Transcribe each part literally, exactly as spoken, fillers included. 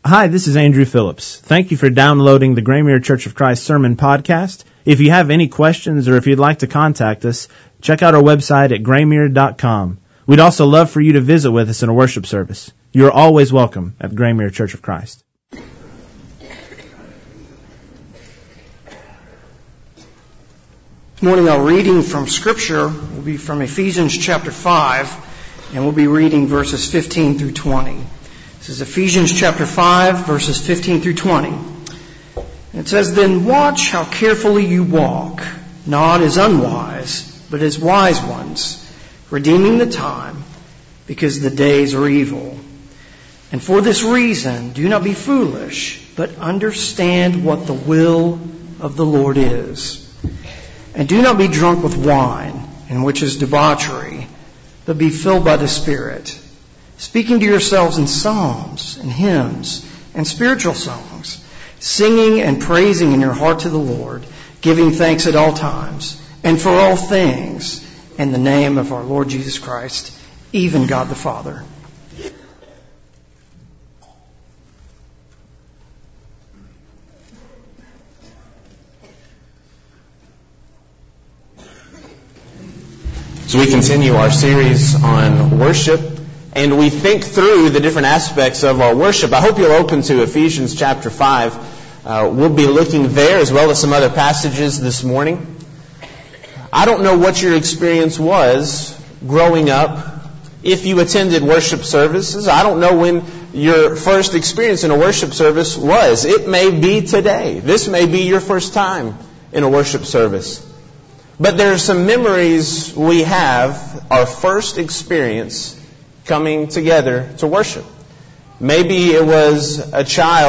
Hi, this is Andrew Phillips. Thank you for downloading the Graymere Church of Christ Sermon Podcast. If you have any questions or if you'd like to contact us, check out our website at graymere dot com. We'd also love for you to visit with us in a worship service. You are always welcome at Graymere Church of Christ. This morning our reading from Scripture will be from Ephesians chapter five, and we'll be reading verses fifteen through twenty. This is Ephesians chapter five, verses fifteen through twenty. It says, "Then watch how carefully you walk, not as unwise, but as wise ones, redeeming the time, because the days are evil. And for this reason, do not be foolish, but understand what the will of the Lord is. And do not be drunk with wine, in which is debauchery, but be filled by the Spirit, speaking to yourselves in psalms and hymns and spiritual songs, singing and praising in your heart to the Lord, giving thanks at all times, and for all things, in the name of our Lord Jesus Christ, even God the Father." So we continue our series on worship, and we think through the different aspects of our worship. I hope you'll open to Ephesians chapter five. Uh, we'll be looking there as well as some other passages this morning. I don't know what your experience was growing up. If you attended worship services, I don't know when your first experience in a worship service was. It may be today. This may be your first time in a worship service. But there are some memories we have, our first experience coming together to worship. Maybe it was a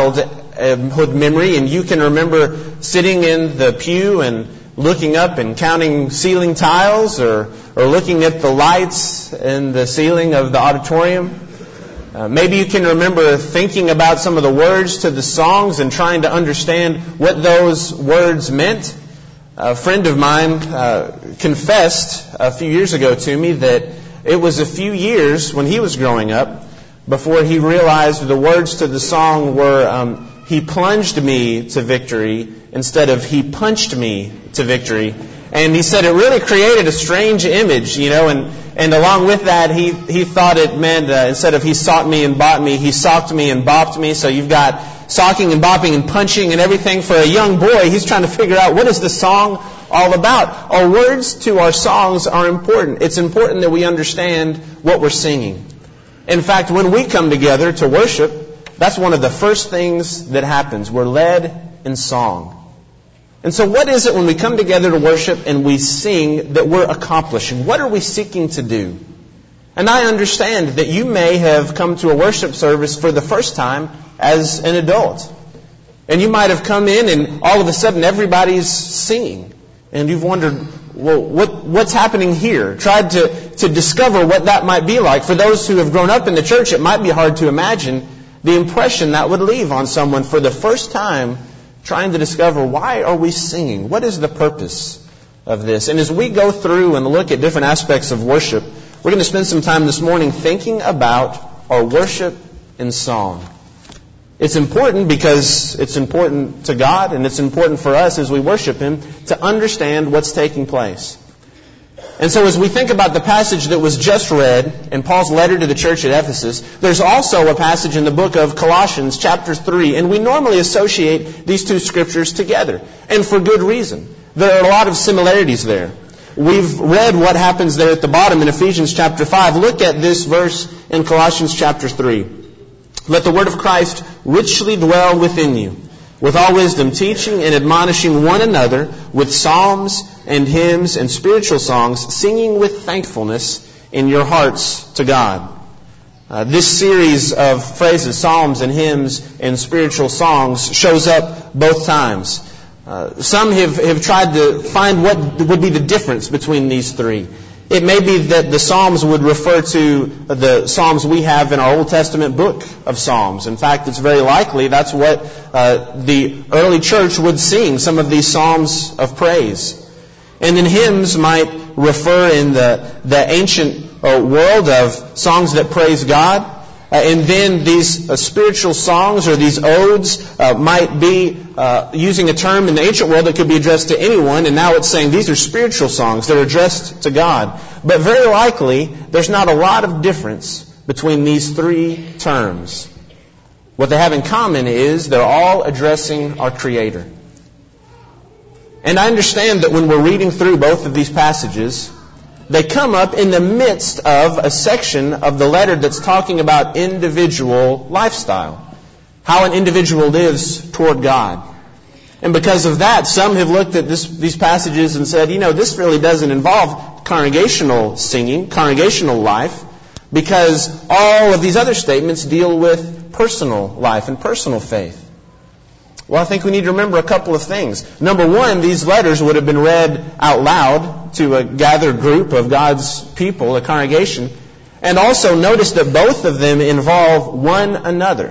childhood memory, and you can remember sitting in the pew and looking up and counting ceiling tiles, or, or looking at the lights in the ceiling of the auditorium. Uh, maybe you can remember thinking about some of the words to the songs and trying to understand what those words meant. A friend of mine uh, confessed a few years ago to me that it was a few years when he was growing up before he realized the words to the song were, um, "He plunged me to victory," instead of "He punched me to victory." And he said it really created a strange image, you know, and, and along with that, he, he thought it meant, uh, instead of "He sought me and bought me," he socked me and bopped me. So you've got socking and bopping and punching and everything. For a young boy, he's trying to figure out, what is the song all about? Our words to our songs are important. It's important that we understand what we're singing. In fact, when we come together to worship, that's one of the first things that happens. We're led in song. And so what is it when we come together to worship and we sing that we're accomplishing? What are we seeking to do? And I understand that you may have come to a worship service for the first time as an adult. And you might have come in and all of a sudden everybody's singing. And you've wondered, well, what, what's happening here? Tried to, to discover what that might be like. For those who have grown up in the church, it might be hard to imagine the impression that would leave on someone for the first time trying to discover, why are we singing? What is the purpose of this? And as we go through and look at different aspects of worship, we're going to spend some time this morning thinking about our worship in song. It's important because it's important to God, and it's important for us as we worship Him to understand what's taking place. And so as we think about the passage that was just read in Paul's letter to the church at Ephesus, there's also a passage in the book of Colossians chapter three, and we normally associate these two scriptures together, and for good reason. There are a lot of similarities there. We've read what happens there at the bottom in Ephesians chapter five. Look at this verse in Colossians chapter three. "Let the word of Christ richly dwell within you, with all wisdom, teaching and admonishing one another with psalms and hymns and spiritual songs, singing with thankfulness in your hearts to God." Uh, this series of phrases, psalms and hymns and spiritual songs, shows up both times. Uh, some have, have tried to find what would be the difference between these three. It may be that the Psalms would refer to the Psalms we have in our Old Testament book of Psalms. In fact, it's very likely that's what uh, the early church would sing, some of these Psalms of praise. And then hymns might refer in the, the ancient uh, world of songs that praise God. Uh, and then these uh, spiritual songs or these odes uh, might be uh, using a term in the ancient world that could be addressed to anyone, and now it's saying these are spiritual songs that are addressed to God. But very likely, there's not a lot of difference between these three terms. What they have in common is they're all addressing our Creator. And I understand that when we're reading through both of these passages, they come up in the midst of a section of the letter that's talking about individual lifestyle, how an individual lives toward God. And because of that, some have looked at this, these passages and said, you know, this really doesn't involve congregational singing, congregational life, because all of these other statements deal with personal life and personal faith. Well, I think we need to remember a couple of things. Number one, these letters would have been read out loud to a gathered group of God's people, a congregation. And also notice that both of them involve one another.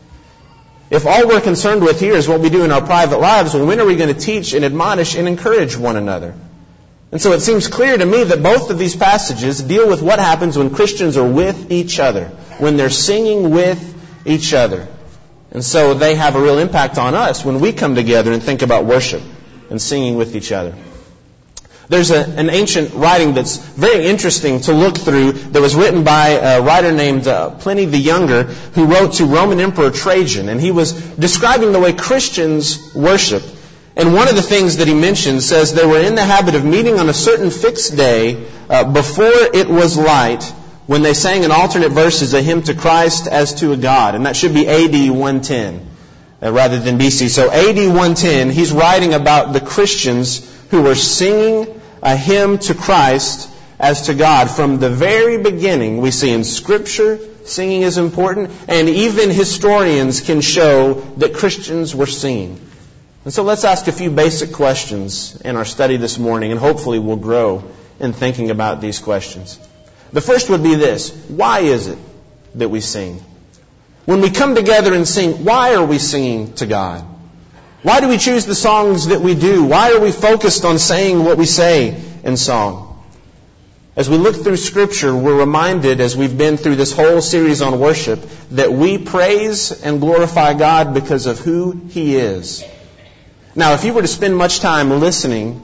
If all we're concerned with here is what we do in our private lives, well, when are we going to teach and admonish and encourage one another? And so it seems clear to me that both of these passages deal with what happens when Christians are with each other, when they're singing with each other. And so they have a real impact on us when we come together and think about worship and singing with each other. There's a, an ancient writing that's very interesting to look through that was written by a writer named uh, Pliny the Younger, who wrote to Roman Emperor Trajan. And he was describing the way Christians worship. And one of the things that he mentioned says they were in the habit of meeting on a certain fixed day uh, before it was light, when they sang in alternate verses a hymn to Christ as to a God. And that should be A D one ten uh, rather than B C. So A D one ten, he's writing about the Christians who were singing a hymn to Christ as to God. From the very beginning, we see in Scripture singing is important, and even historians can show that Christians were singing. And so let's ask a few basic questions in our study this morning, and hopefully we'll grow in thinking about these questions. The first would be this: why is it that we sing? When we come together and sing, why are we singing to God? Why do we choose the songs that we do? Why are we focused on saying what we say in song? As we look through Scripture, we're reminded, as we've been through this whole series on worship, that we praise and glorify God because of who He is. Now, if you were to spend much time listening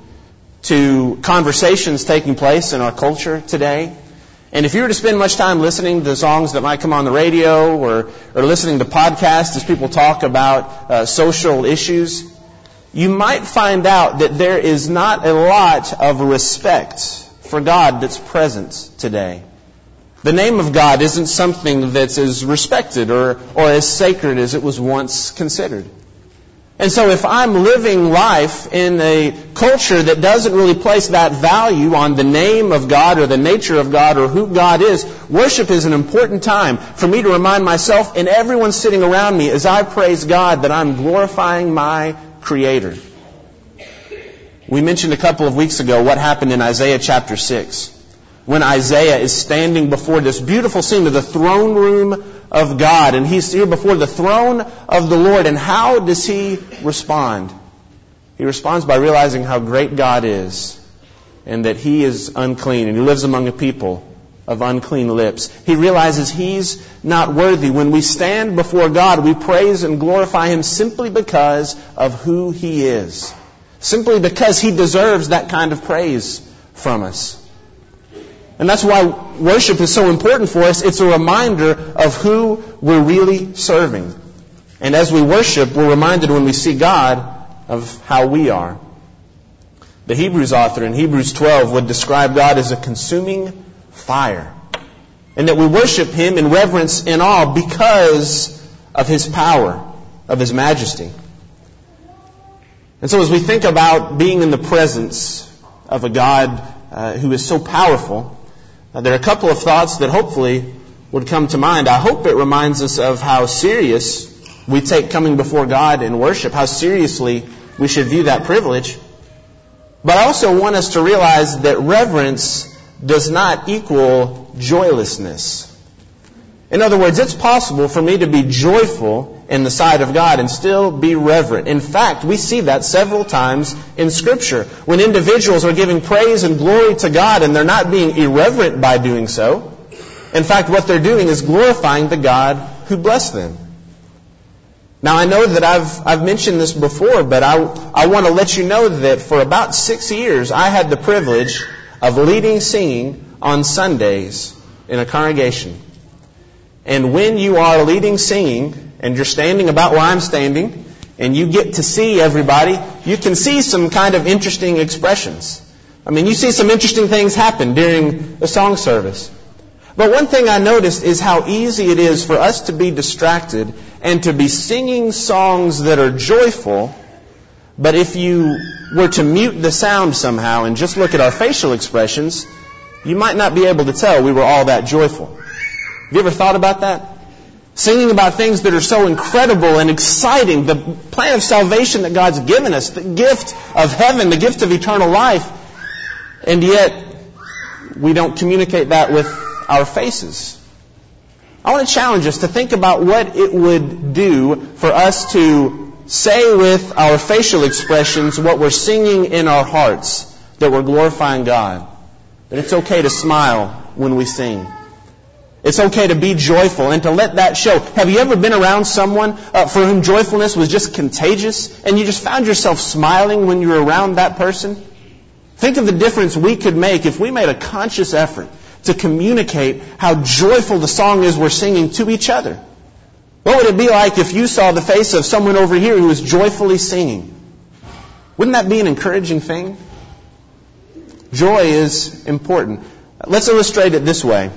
to conversations taking place in our culture today, and if you were to spend much time listening to songs that might come on the radio or, or listening to podcasts as people talk about uh, social issues, you might find out that there is not a lot of respect for God that's present today. The name of God isn't something that's as respected or, or as sacred as it was once considered. And so if I'm living life in a culture that doesn't really place that value on the name of God or the nature of God or who God is, worship is an important time for me to remind myself and everyone sitting around me as I praise God that I'm glorifying my Creator. We mentioned a couple of weeks ago what happened in Isaiah chapter six, when Isaiah is standing before this beautiful scene of the throne room of God, and he's here before the throne of the Lord. And how does he respond? He responds by realizing how great God is and that He is unclean and He lives among a people of unclean lips. He realizes he's not worthy. When we stand before God, we praise and glorify Him simply because of who He is. Simply because He deserves that kind of praise from us. And that's why worship is so important for us. It's a reminder of who we're really serving. And as we worship, we're reminded when we see God of how we are. The Hebrews author in Hebrews twelve would describe God as a consuming fire. And that we worship Him in reverence and awe because of His power, of His majesty. And so as we think about being in the presence of a God uh, who is so powerful, Uh, there are a couple of thoughts that hopefully would come to mind. I hope it reminds us of how serious we take coming before God in worship, how seriously we should view that privilege. But I also want us to realize that reverence does not equal joylessness. In other words, it's possible for me to be joyful in the sight of God and still be reverent. In fact, we see that several times in Scripture. When individuals are giving praise and glory to God and they're not being irreverent by doing so, In fact, what they're doing is glorifying the God who blessed them. Now, I know that I've I've mentioned this before, but I, I want to let you know that for about six years, I had the privilege of leading singing on Sundays in a congregation. And when you are leading singing, and you're standing about where I'm standing, and you get to see everybody, you can see some kind of interesting expressions. I mean, you see some interesting things happen during the song service. But one thing I noticed is how easy it is for us to be distracted and to be singing songs that are joyful, but if you were to mute the sound somehow and just look at our facial expressions, you might not be able to tell we were all that joyful. Have you ever thought about that? Singing about things that are so incredible and exciting, the plan of salvation that God's given us, the gift of heaven, the gift of eternal life, and yet we don't communicate that with our faces. I want to challenge us to think about what it would do for us to say with our facial expressions what we're singing in our hearts, that we're glorifying God. That it's okay to smile when we sing. It's okay to be joyful and to let that show. Have you ever been around someone uh, for whom joyfulness was just contagious and you just found yourself smiling when you were around that person? Think of the difference we could make if we made a conscious effort to communicate how joyful the song is we're singing to each other. What would it be like if you saw the face of someone over here who was joyfully singing? Wouldn't that be an encouraging thing? Joy is important. Let's illustrate it this way.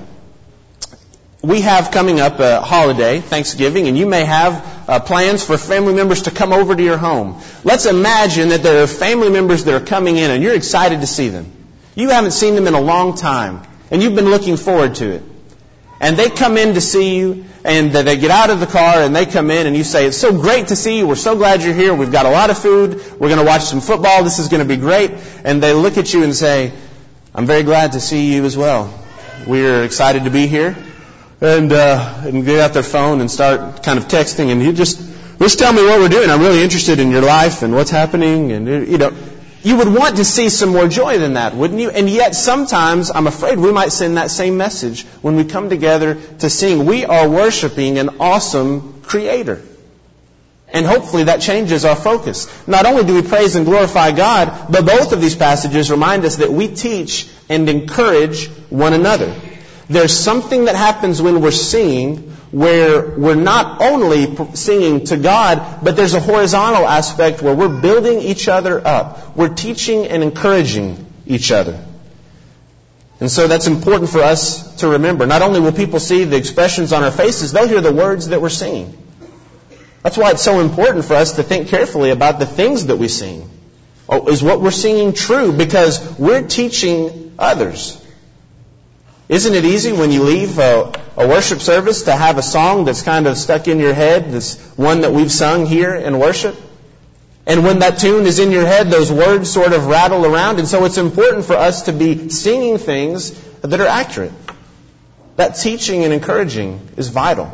We have coming up a holiday, Thanksgiving, and you may have uh, plans for family members to come over to your home. Let's imagine that there are family members that are coming in and you're excited to see them. You haven't seen them in a long time, and you've been looking forward to it. And they come in to see you, and they get out of the car, and they come in, and you say, it's so great to see you. We're so glad you're here. We've got a lot of food. We're going to watch some football. This is going to be great. And they look at you and say, I'm very glad to see you as well. We're excited to be here. And, uh, and get out their phone and start kind of texting, and you just, just tell me what we're doing. I'm really interested in your life and what's happening. And, you know, you would want to see some more joy than that, wouldn't you? And yet sometimes I'm afraid we might send that same message when we come together to sing. We are worshiping an awesome Creator. And hopefully that changes our focus. Not only do we praise and glorify God, but both of these passages remind us that we teach and encourage one another. There's something that happens when we're singing where we're not only singing to God, but there's a horizontal aspect where we're building each other up. We're teaching and encouraging each other. And so that's important for us to remember. Not only will people see the expressions on our faces, they'll hear the words that we're singing. That's why it's so important for us to think carefully about the things that we sing. Oh, is what we're singing true? Because we're teaching others. Isn't it easy when you leave a, a worship service to have a song that's kind of stuck in your head, this one that we've sung here in worship? And when that tune is in your head, those words sort of rattle around. And so it's important for us to be singing things that are accurate. That teaching and encouraging is vital.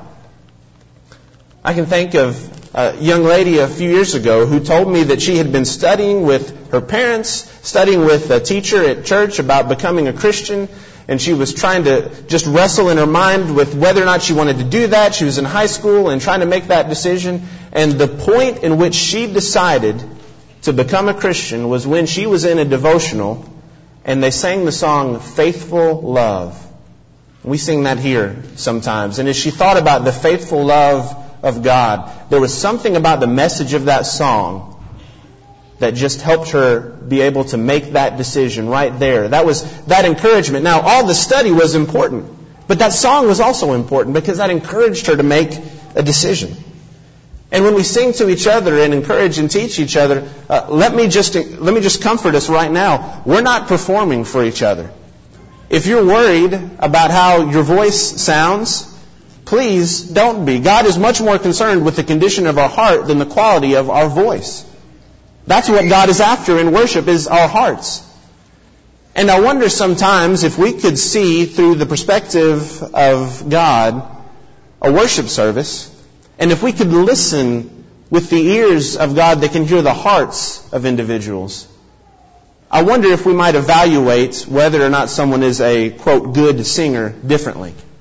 I can think of a young lady a few years ago who told me that she had been studying with her parents, studying with a teacher at church about becoming a Christian. And she was trying to just wrestle in her mind with whether or not she wanted to do that. She was in high school and trying to make that decision. And the point in which she decided to become a Christian was when she was in a devotional and they sang the song Faithful Love. We sing that here sometimes. And as she thought about the faithful love of God, there was something about the message of that song that just helped her be able to make that decision right there. That was that encouragement. Now, all the study was important, but that song was also important because that encouraged her to make a decision. And when we sing to each other and encourage and teach each other, uh, let me just let me just comfort us right now. We're not performing for each other. If you're worried about how your voice sounds, please don't be. God is much more concerned with the condition of our heart than the quality of our voice. That's what God is after in worship, is our hearts. And I wonder sometimes if we could see through the perspective of God a worship service, and if we could listen with the ears of God that can hear the hearts of individuals, I wonder if we might evaluate whether or not someone is a, quote, good singer differently.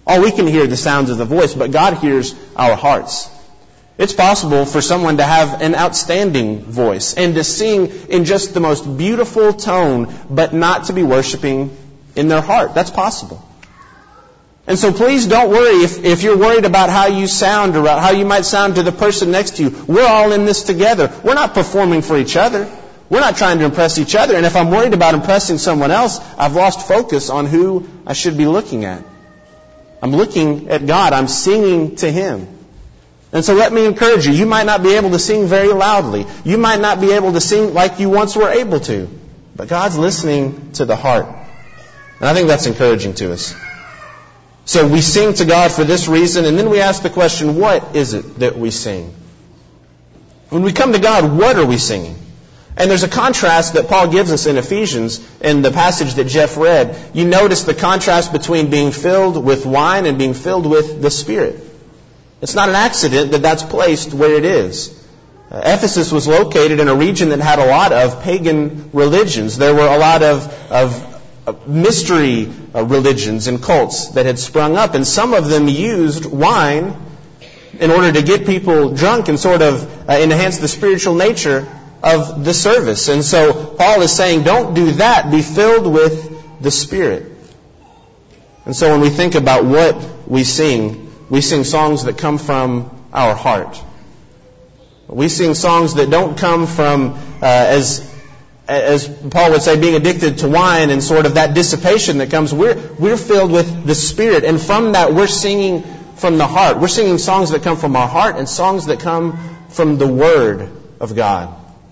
All we can hear are the sounds of the voice, but God hears our hearts. It's possible for someone to have an outstanding voice and to sing in just the most beautiful tone, but not to be worshiping in their heart. That's possible. And so please don't worry if, if you're worried about how you sound or how you might sound to the person next to you. We're all in this together. We're not performing for each other. We're not trying to impress each other. And if I'm worried about impressing someone else, I've lost focus on who I should be looking at. I'm looking at God. I'm singing to Him. And so let me encourage you. You might not be able to sing very loudly. You might not be able to sing like you once were able to. But God's listening to the heart. And I think that's encouraging to us. So we sing to God for this reason, and then we ask the question, what is it that we sing? When we come to God, what are we singing? And there's a contrast that Paul gives us in Ephesians in the passage that Jeff read. You notice the contrast between being filled with wine and being filled with the Spirit. It's not an accident that that's placed where it is. Uh, Ephesus was located in a region that had a lot of pagan religions. There were a lot of, of mystery uh, religions and cults that had sprung up, and some of them used wine in order to get people drunk and sort of uh, enhance the spiritual nature of the service. And so Paul is saying, don't do that. Be filled with the Spirit. And so when we think about what we sing, we sing songs that come from our heart. We sing songs that don't come from, uh, as as Paul would say, being addicted to wine and sort of that dissipation that comes. We're we're filled with the Spirit, and from that we're singing from the heart. We're singing songs that come from our heart and songs that come from the Word of God.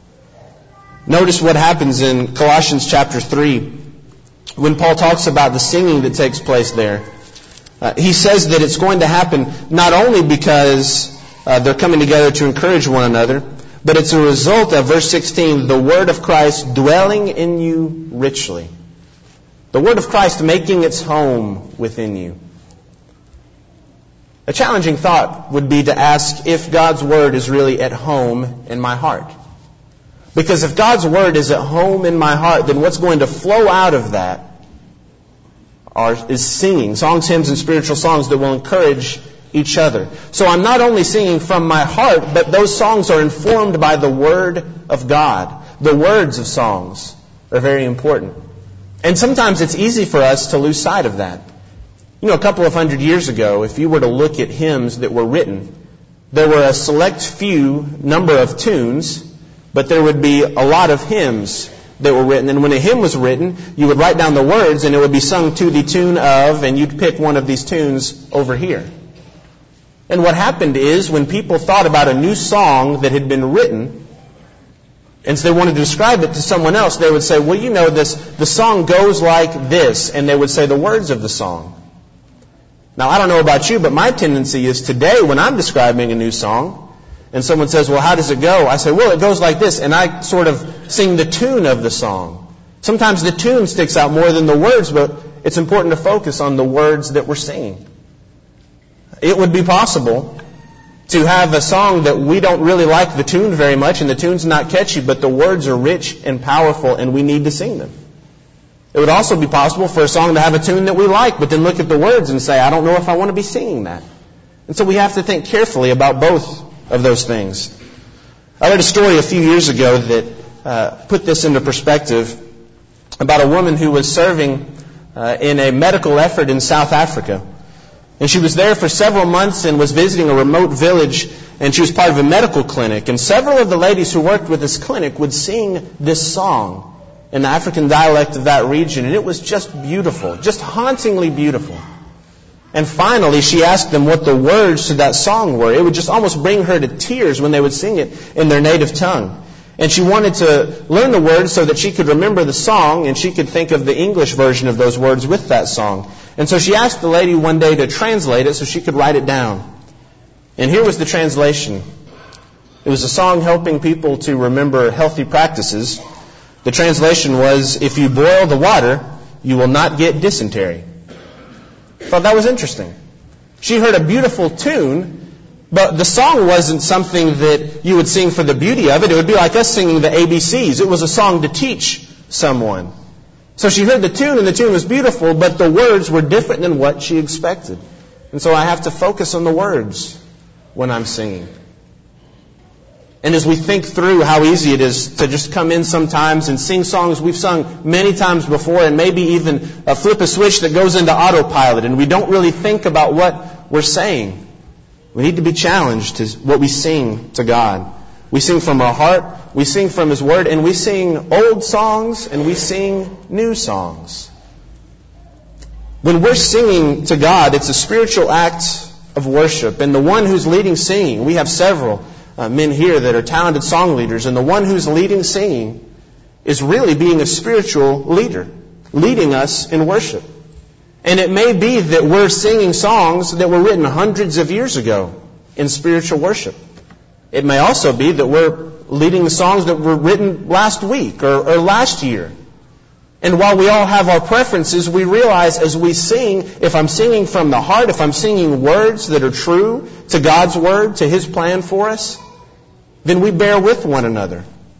Notice what happens in Colossians chapter three when Paul talks about the singing that takes place there. Uh, he says that it's going to happen not only because uh, they're coming together to encourage one another, but it's a result of, verse sixteen, the Word of Christ dwelling in you richly. The Word of Christ making its home within you. A challenging thought would be to ask if God's Word is really at home in my heart. Because if God's Word is at home in my heart, then what's going to flow out of that are, is singing, songs, hymns, and spiritual songs that will encourage each other. So I'm not only singing from my heart, but those songs are informed by the Word of God. The words of songs are very important. And sometimes it's easy for us to lose sight of that. You know, a couple of hundred years ago, if you were to look at hymns that were written, there were a select few number of tunes, but there would be a lot of hymns that were written. And when a hymn was written, you would write down the words and it would be sung to the tune of, and you'd pick one of these tunes over here. And what happened is when people thought about a new song that had been written, and so they wanted to describe it to someone else, they would say, well, you know, this the song goes like this, and they would say the words of the song. Now, I don't know about you, but my tendency is today when I'm describing a new song, and someone says, well, how does it go? I say, well, it goes like this. And I sort of sing the tune of the song. Sometimes the tune sticks out more than the words, but it's important to focus on the words that we're singing. It would be possible to have a song that we don't really like the tune very much, and the tune's not catchy, but the words are rich and powerful, and we need to sing them. It would also be possible for a song to have a tune that we like, but then look at the words and say, I don't know if I want to be singing that. And so we have to think carefully about both of those things. I read a story a few years ago that uh, put this into perspective about a woman who was serving uh, in a medical effort in South Africa. And she was there for several months and was visiting a remote village, and she was part of a medical clinic. And several of the ladies who worked with this clinic would sing this song in the African dialect of that region, and it was just beautiful, just hauntingly beautiful. And finally, she asked them what the words to that song were. It would just almost bring her to tears when they would sing it in their native tongue. And she wanted to learn the words so that she could remember the song and she could think of the English version of those words with that song. And so she asked the lady one day to translate it so she could write it down. And here was the translation. It was a song helping people to remember healthy practices. The translation was, if you boil the water, you will not get dysentery. I thought that was interesting. She heard a beautiful tune, but the song wasn't something that you would sing for the beauty of it. It would be like us singing the A B Cs. It was a song to teach someone. So she heard the tune, and the tune was beautiful, but the words were different than what she expected. And so I have to focus on the words when I'm singing. And as we think through how easy it is to just come in sometimes and sing songs we've sung many times before, and maybe even uh, flip a switch that goes into autopilot, and we don't really think about what we're saying. We need to be challenged to what we sing to God. We sing from our heart, we sing from His Word, and we sing old songs and we sing new songs. When we're singing to God, it's a spiritual act of worship. And the one who's leading singing, we have several uh, men here that are talented song leaders, and the one who's leading singing is really being a spiritual leader, leading us in worship. And it may be that we're singing songs that were written hundreds of years ago in spiritual worship. It may also be that we're leading the songs that were written last week or, or last year. And while we all have our preferences, we realize as we sing, if I'm singing from the heart, if I'm singing words that are true to God's Word, to His plan for us, then we bear with one another.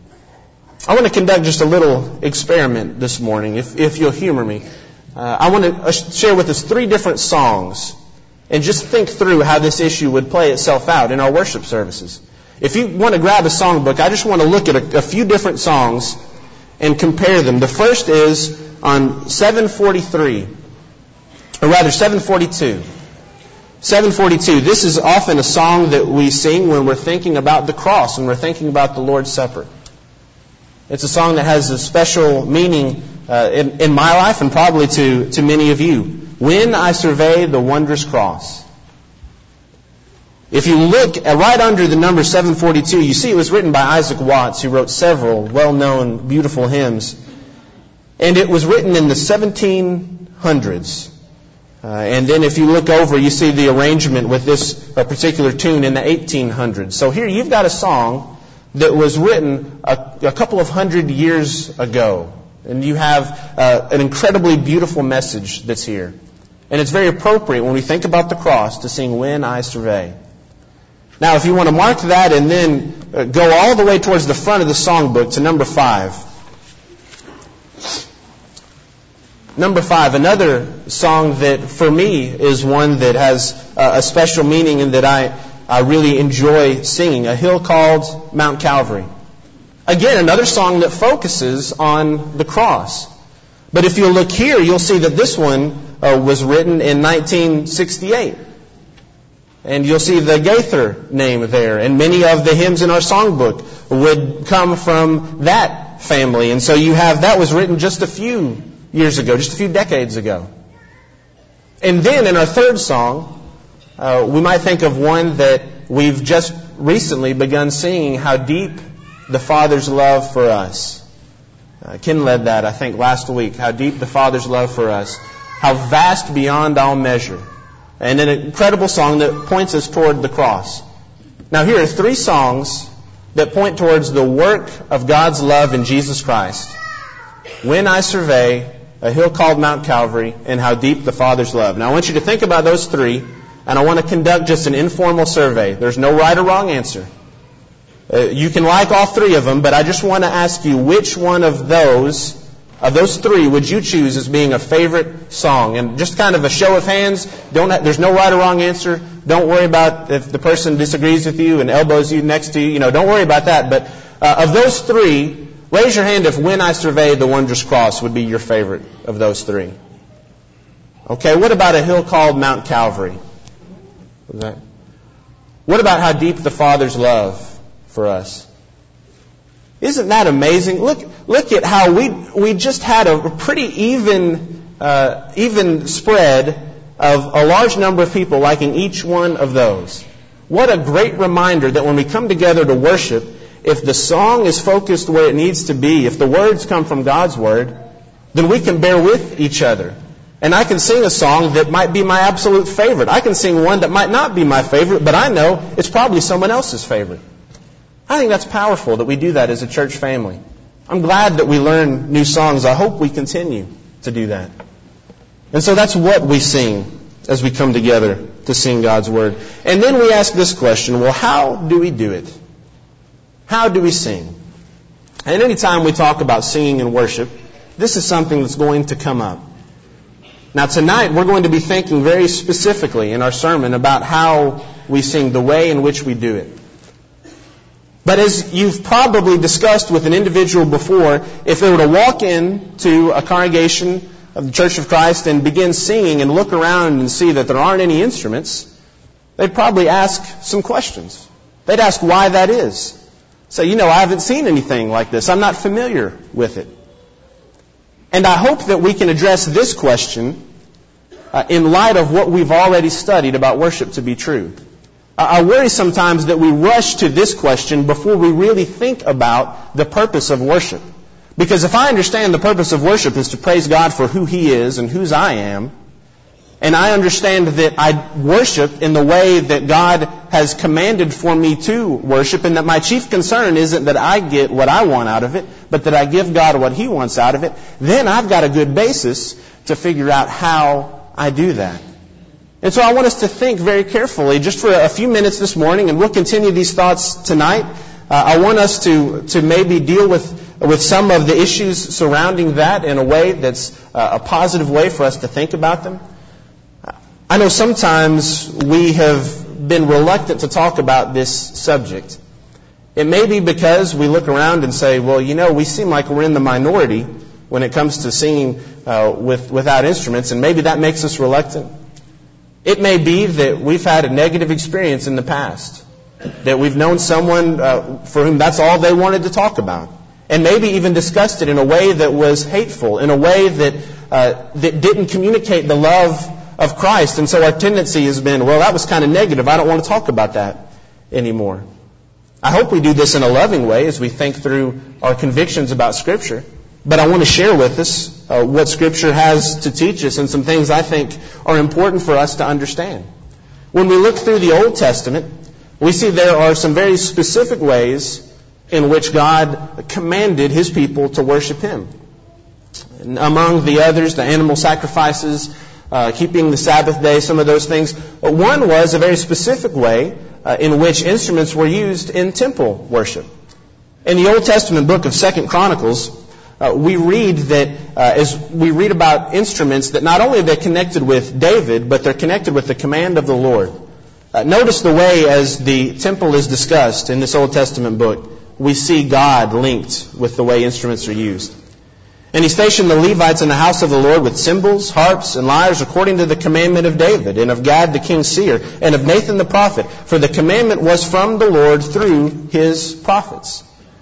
I want to conduct just a little experiment this morning, if, if you'll humor me. Uh, I want to share with us three different songs and just think through how this issue would play itself out in our worship services. If you want to grab a songbook, I just want to look at a, a few different songs and compare them. The first is on seven forty-three, or rather seven forty-two. seven forty-two. This is often a song that we sing when we're thinking about the cross, when we're thinking about the Lord's Supper. It's a song that has a special meaning uh, in, in my life and probably to, to many of you. When I survey the wondrous cross. If you look at right under the number seven forty-two, you see it was written by Isaac Watts, who wrote several well-known, beautiful hymns. And it was written in the seventeen hundreds. Uh, and then if you look over, you see the arrangement with this uh, particular tune in the eighteen hundreds. So here you've got a song that was written a, a couple of hundred years ago. And you have uh, an incredibly beautiful message that's here. And it's very appropriate when we think about the cross to sing When I Survey. Now, if you want to mark that and then uh, go all the way towards the front of the songbook to number five. Number five, another song that for me is one that has uh, a special meaning and that I, I really enjoy singing. A Hill Called Mount Calvary. Again, another song that focuses on the cross. But if you look here, you'll see that this one uh, was written in nineteen sixty-eight. And you'll see the Gaither name there. And many of the hymns in our songbook would come from that family. And so you have, that was written just a few years ago, just a few decades ago. And then in our third song, uh, we might think of one that we've just recently begun singing, How Deep the Father's Love for Us. Uh, Ken led that, I think, last week. How deep the Father's love for us. How vast beyond all measure. And an incredible song that points us toward the cross. Now here are three songs that point towards the work of God's love in Jesus Christ. When I Survey, A Hill Called Mount Calvary, and How Deep the Father's Love. Now I want you to think about those three, and I want to conduct just an informal survey. There's no right or wrong answer. Uh, you can like all three of them, but I just want to ask you which one of those Of those three, would you choose as being a favorite song? And just kind of a show of hands. Don't have, there's no right or wrong answer. Don't worry about if the person disagrees with you and elbows you next to you. You know, don't worry about that. But uh, of those three, raise your hand if When I Survey the Wondrous Cross would be your favorite of those three. Okay, what about A Hill Called Mount Calvary? What about How Deep the Father's Love for Us? Isn't that amazing? Look, look at how we we just had a pretty even uh, even spread of a large number of people liking each one of those. What a great reminder that when we come together to worship, if the song is focused where it needs to be, if the words come from God's Word, then we can bear with each other. And I can sing a song that might be my absolute favorite. I can sing one that might not be my favorite, but I know it's probably someone else's favorite. I think that's powerful that we do that as a church family. I'm glad that we learn new songs. I hope we continue to do that. And so that's what we sing as we come together to sing God's Word. And then we ask this question, well, how do we do it? How do we sing? And anytime we talk about singing and worship, this is something that's going to come up. Now tonight we're going to be thinking very specifically in our sermon about how we sing, the way in which we do it. But as you've probably discussed with an individual before, if they were to walk into a congregation of the Church of Christ and begin singing and look around and see that there aren't any instruments, they'd probably ask some questions. They'd ask why that is. Say, you know, I haven't seen anything like this. I'm not familiar with it. And I hope that we can address this question uh, in light of what we've already studied about worship to be true. I worry sometimes that we rush to this question before we really think about the purpose of worship. Because if I understand the purpose of worship is to praise God for who He is and whose I am, and I understand that I worship in the way that God has commanded for me to worship, and that my chief concern isn't that I get what I want out of it, but that I give God what He wants out of it, then I've got a good basis to figure out how I do that. And so I want us to think very carefully just for a few minutes this morning, and we'll continue these thoughts tonight. Uh, I want us to, to maybe deal with, with some of the issues surrounding that in a way that's uh, a positive way for us to think about them. I know sometimes we have been reluctant to talk about this subject. It may be because we look around and say, well, you know, we seem like we're in the minority when it comes to singing uh, with, without instruments, and maybe that makes us reluctant. It may be that we've had a negative experience in the past, that we've known someone uh, for whom that's all they wanted to talk about, and maybe even discussed it in a way that was hateful, in a way that uh, that didn't communicate the love of Christ. And so our tendency has been, well, that was kind of negative. I don't want to talk about that anymore. I hope we do this in a loving way as we think through our convictions about Scripture. But I want to share with us uh, what Scripture has to teach us and some things I think are important for us to understand. When we look through the Old Testament, we see there are some very specific ways in which God commanded His people to worship Him. And among the others, the animal sacrifices, uh, keeping the Sabbath day, some of those things. But one was a very specific way uh, in which instruments were used in temple worship. In the Old Testament book of Second Chronicles, Uh, we read that uh, as we read about instruments that not only are they connected with David, but they're connected with the command of the Lord. Uh, notice the way as the temple is discussed in this Old Testament book, we see God linked with the way instruments are used. And He stationed the Levites in the house of the Lord with cymbals, harps, and lyres according to the commandment of David, and of Gad the king's seer, and of Nathan the prophet. For the commandment was from the Lord through His prophets.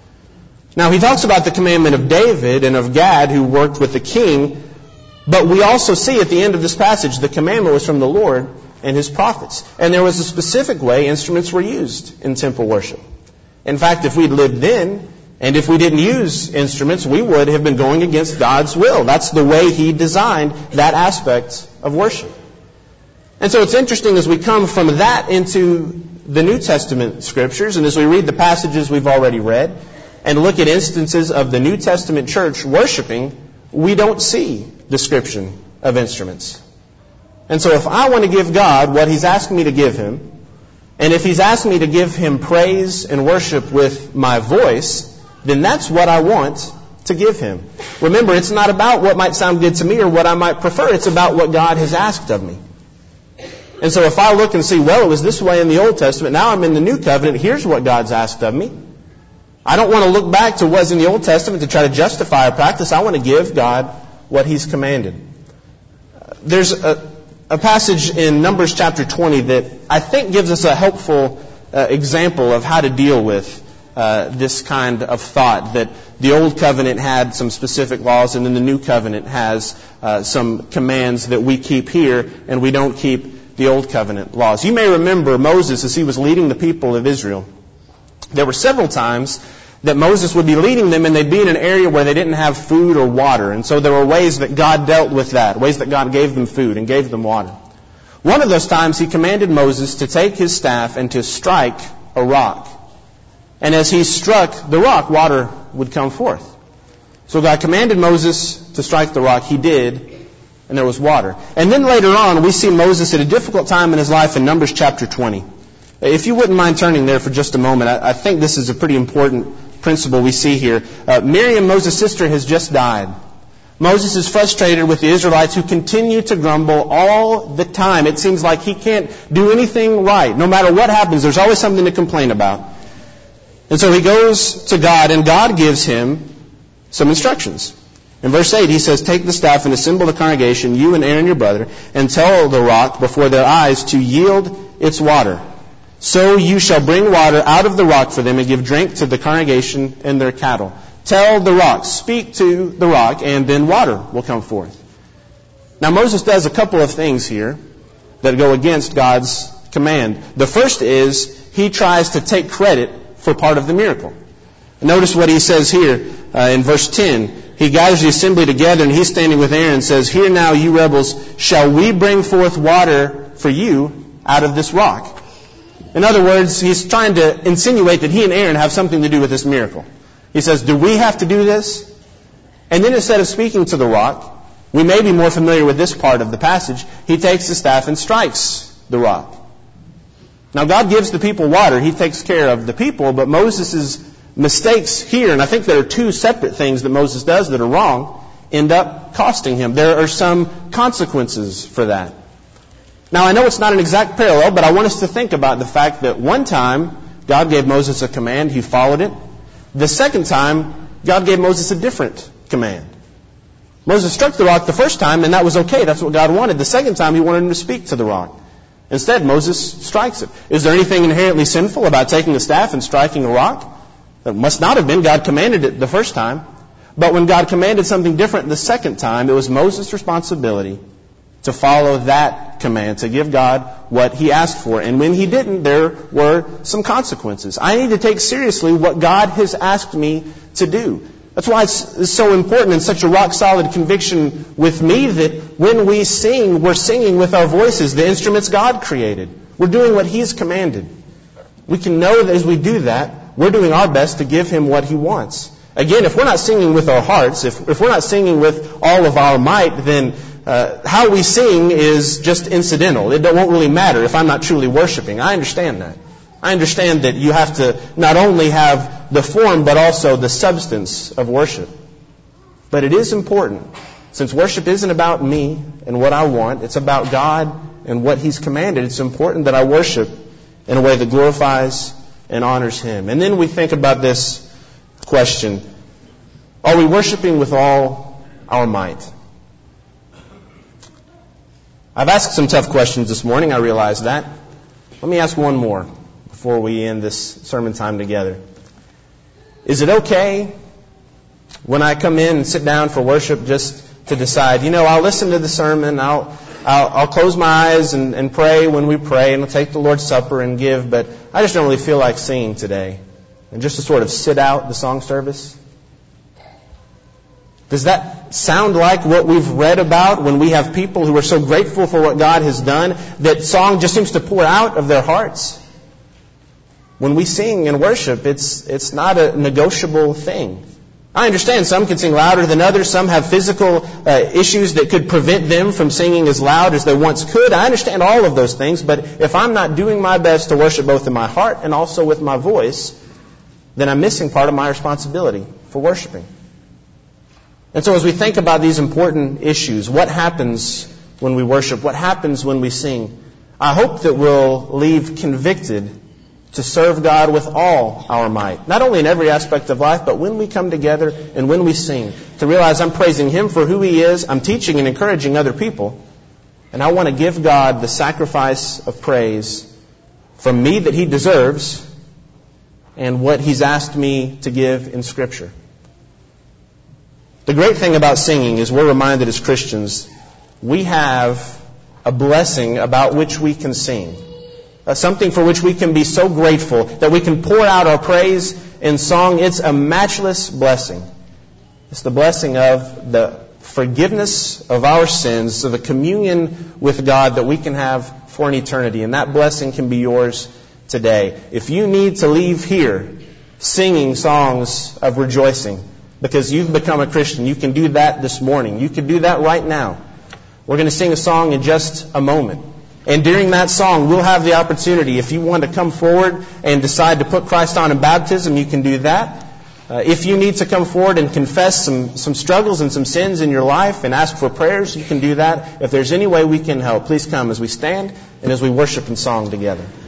Now, he talks about the commandment of David and of Gad, who worked with the king, but we also see at the end of this passage the commandment was from the Lord and His prophets. And there was a specific way instruments were used in temple worship. In fact, if we'd lived then, and if we didn't use instruments, we would have been going against God's will. That's the way He designed that aspect of worship. And so it's interesting as we come from that into the New Testament Scriptures, and as we read the passages we've already read, and look at instances of the New Testament church worshiping, we don't see description of instruments. And so if I want to give God what He's asked me to give Him, and if He's asked me to give Him praise and worship with my voice, then that's what I want to give Him. Remember, it's not about what might sound good to me or what I might prefer. It's about what God has asked of me. And so if I look and see, well, it was this way in the Old Testament, now I'm in the New Covenant, here's what God's asked of me. I don't want to look back to what was in the Old Testament to try to justify a practice. I want to give God what He's commanded. There's a, a passage in Numbers chapter twenty that I think gives us a helpful uh, example of how to deal with uh, this kind of thought, that the Old Covenant had some specific laws and then the New Covenant has uh, some commands that we keep here and we don't keep the Old Covenant laws. You may remember Moses as he was leading the people of Israel. There were several times that Moses would be leading them and they'd be in an area where they didn't have food or water. And so there were ways that God dealt with that, ways that God gave them food and gave them water. One of those times He commanded Moses to take his staff and to strike a rock. And as he struck the rock, water would come forth. So God commanded Moses to strike the rock. He did, and there was water. And then later on, we see Moses at a difficult time in his life in Numbers chapter twenty. If you wouldn't mind turning there for just a moment, I, I think this is a pretty important principle we see here. Uh, Miriam, Moses' sister, has just died. Moses is frustrated with the Israelites who continue to grumble all the time. It seems like he can't do anything right. No matter what happens, there's always something to complain about. And so he goes to God, and God gives him some instructions. In verse eight, he says, "Take the staff and assemble the congregation, you and Aaron your brother, and tell the rock before their eyes to yield its water. So you shall bring water out of the rock for them and give drink to the congregation and their cattle." Tell the rock, speak to the rock, and then water will come forth. Now Moses does a couple of things here that go against God's command. The first is he tries to take credit for part of the miracle. Notice what he says here uh, in verse ten. He gathers the assembly together, and he's standing with Aaron and says, "Hear now, you rebels, shall we bring forth water for you out of this rock?" In other words, he's trying to insinuate that he and Aaron have something to do with this miracle. He says, "Do we have to do this?" And then instead of speaking to the rock, we may be more familiar with this part of the passage, he takes the staff and strikes the rock. Now God gives the people water. He takes care of the people, but Moses' mistakes here, and I think there are two separate things that Moses does that are wrong, end up costing him. There are some consequences for that. Now I know it's not an exact parallel, but I want us to think about the fact that one time God gave Moses a command, he followed it. The second time, God gave Moses a different command. Moses struck the rock the first time, and that was okay. That's what God wanted. The second time, he wanted him to speak to the rock. Instead, Moses strikes it. Is there anything inherently sinful about taking a staff and striking a rock? It must not have been. God commanded it the first time. But when God commanded something different the second time, it was Moses' responsibility to follow that command, to give God what he asked for. And when he didn't, there were some consequences. I need to take seriously what God has asked me to do. That's why it's so important and such a rock-solid conviction with me that when we sing, we're singing with our voices, the instruments God created. We're doing what he's commanded. We can know that as we do that, we're doing our best to give him what he wants. Again, if we're not singing with our hearts, if, if we're not singing with all of our might, then uh, how we sing is just incidental. It won't really matter if I'm not truly worshiping. I understand that. I understand that you have to not only have the form, but also the substance of worship. But it is important, since worship isn't about me and what I want, it's about God and what he's commanded. It's important that I worship in a way that glorifies and honors him. And then we think about this question: are we worshiping with all our might? I've asked some tough questions this morning, I realize that. Let me ask one more before we end this sermon time together. Is it okay when I come in and sit down for worship just to decide, you know, I'll listen to the sermon, I'll I'll, I'll close my eyes and, and pray when we pray, and I'll take the Lord's Supper and give, but I just don't really feel like singing today, and just to sort of sit out the song service? Does that sound like what we've read about when we have people who are so grateful for what God has done that song just seems to pour out of their hearts? When we sing and worship, it's it's not a negotiable thing. I understand some can sing louder than others. Some have physical uh, issues that could prevent them from singing as loud as they once could. I understand all of those things, but if I'm not doing my best to worship both in my heart and also with my voice, then I'm missing part of my responsibility for worshiping. And so as we think about these important issues, what happens when we worship? What happens when we sing? I hope that we'll leave convicted to serve God with all our might. Not only in every aspect of life, but when we come together and when we sing, to realize I'm praising him for who he is, I'm teaching and encouraging other people, and I want to give God the sacrifice of praise from me that he deserves and what he's asked me to give in Scripture. The great thing about singing is we're reminded as Christians, we have a blessing about which we can sing. Uh, something for which we can be so grateful that we can pour out our praise in song. It's a matchless blessing. It's the blessing of the forgiveness of our sins, of a communion with God that we can have for an eternity. And that blessing can be yours today. If you need to leave here singing songs of rejoicing because you've become a Christian, you can do that this morning. You can do that right now. We're going to sing a song in just a moment. And during that song, we'll have the opportunity, if you want to come forward and decide to put Christ on in baptism, you can do that. Uh, if you need to come forward and confess some, some struggles and some sins in your life and ask for prayers, you can do that. If there's any way we can help, please come as we stand and as we worship in song together.